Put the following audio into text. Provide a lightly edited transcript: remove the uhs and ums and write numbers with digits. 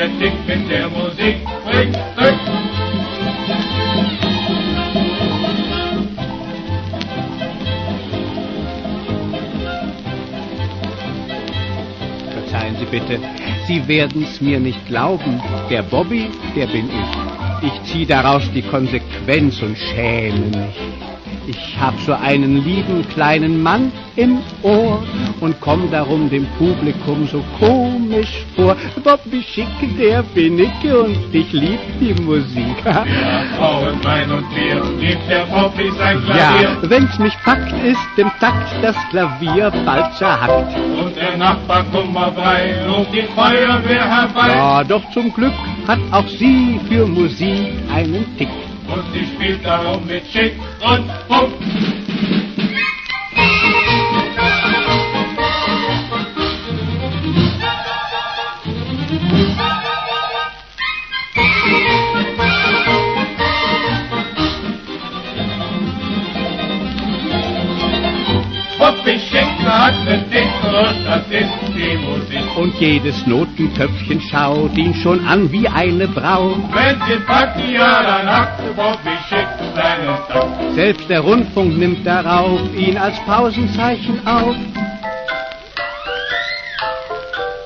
der Tick mit der Musik bringt Glück. Verzeihen Sie bitte, Sie werden's mir nicht glauben, der Bobby, der bin ich. Ich zieh daraus die Konsequenz und schäme mich. Ich hab so einen lieben kleinen Mann im Ohr und komm darum dem Publikum so komisch vor. Bobby Schick, der bin ich und ich lieb die Musik. Ja, Frauen, Wein und Bier, liebt der Bobby sein Klavier. Ja, wenn's mich packt, ist im Takt das Klavier bald zerhackt. Und der Nachbar kummerfrei ruft die Feuerwehr herbei. Ja, doch zum Glück hat auch sie für Musik einen Tick. Und sie spielt darum mit Schick und Puck. Bobby Schick hat den Tick und das ist die Musik. Und jedes Notentöpfchen schaut ihn schon an wie eine Braut. Wenn sie packen, ja, dann hackt Bobby Schick seinen Takt. Selbst der Rundfunk nimmt darauf ihn als Pausenzeichen auf.